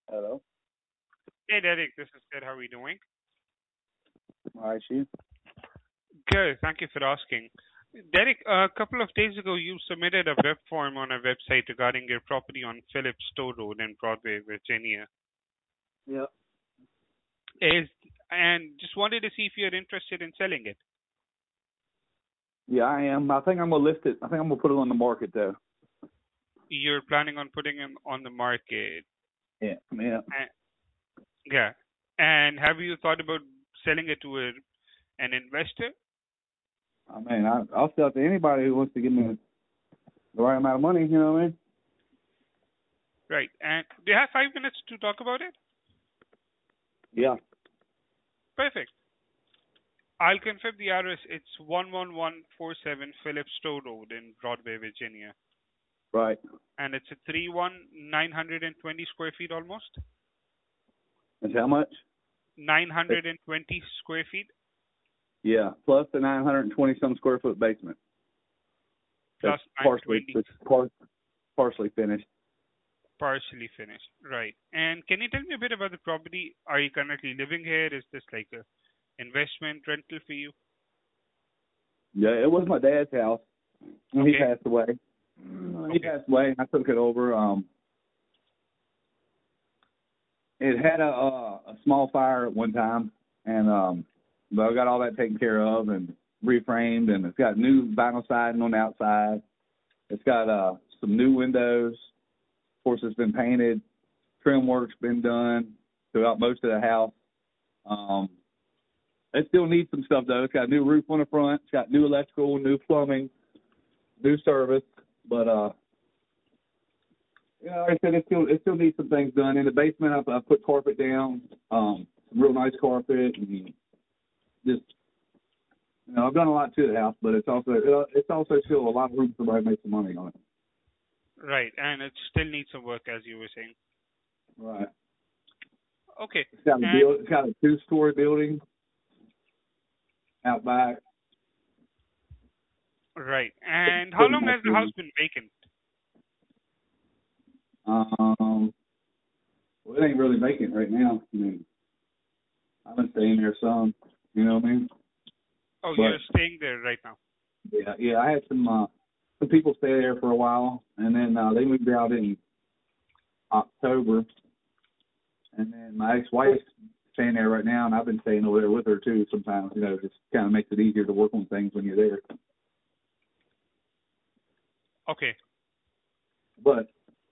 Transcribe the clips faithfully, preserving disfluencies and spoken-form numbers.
Hello. Hey Derek, this is Ted. How are we doing? All right, Chief. Good, thank you for asking. Derek, a couple of days ago you submitted a web form on our website regarding your property on Phillips Stowe Road in Broadway, Virginia. Yep. Is and just wanted to see if you're interested in selling it. Yeah, I am. I think I'm gonna list it. I think I'm gonna put it on the market though. You're planning on putting it on the market. Yeah. Yeah. And, yeah. And have you thought about selling it to a, an investor? I mean, I, I'll sell it to anybody who wants to give me the right amount of money. You know what I mean? Right. And do you have five minutes to talk about it? Yeah. Perfect. I'll confirm the address. It's one one one four seven Phillips Stowe Road in Broadway, Virginia. Right. And it's a three one nine hundred twenty square feet almost. That's how much? nine hundred twenty square feet Yeah. Plus the nine hundred and twenty some square foot basement. plus That's partially. nine twenty That's par- partially finished. partially finished. Right. And can you tell me a bit about the property? Are you currently living here? Is this like a investment rental for you? Yeah. It was my dad's house when he Okay. passed away. Uh, He Okay. passed away. And I took it over. Um. It had a uh, a small fire at one time, and um, but I got all that taken care of and reframed, and it's got new vinyl siding on the outside. It's got uh some new windows. Of course, it's been painted. Trim work's been done throughout most of the house. Um, it still needs some stuff though. It's got a new roof on the front. It's got new electrical, new plumbing, new service. But uh, you know, like I said, it still it still needs some things done. In the basement, I, I put carpet down, um, some real nice carpet, and just you know, I've done a lot to the house. But it's also it, it's also still a lot of room for somebody to make some money on it. Right. And it still needs some work, as you were saying. Right. Okay. It's got a And build. It's got a two-story building out back. right. And how Pretty long nice has the house building. been vacant? Um, well, it ain't really vacant right now. I mean, I've been staying there some. You know what I mean? Oh, you're But staying there right now. yeah, yeah, I had some uh, some people stay there for a while, and then uh, they moved out in October, and then my ex-wife's staying there right now, and I've been staying over there with her too. Sometimes, you know, just kind of makes it easier to work on things when you're there. Okay. But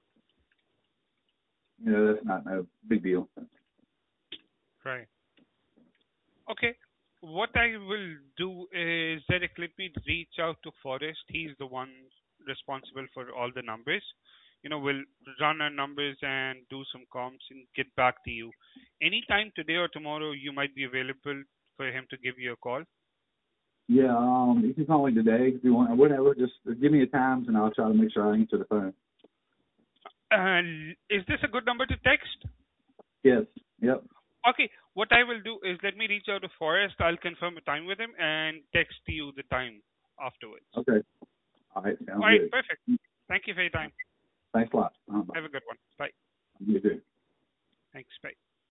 you know, that's not no big deal. Right. Okay. What I will do is that let me reach out to Forrest. He's the one responsible for all the numbers. You know, we'll run our numbers and do some comps and get back to you. Anytime today or tomorrow, you might be available for him to give you a call. Yeah, um, you can call me today if you want, or whatever. Just give me a times, and I'll try to make sure I answer the phone. And is this a good number to text? Yes. Yep. Okay, what I will do is let me reach out to Forrest. I'll confirm a time with him and text you the time afterwards. Okay. All right. All Sounds right, good. perfect. Thank you for your time. Thanks a lot. Uh, bye. Have a good one. Bye. You too. Thanks. Bye.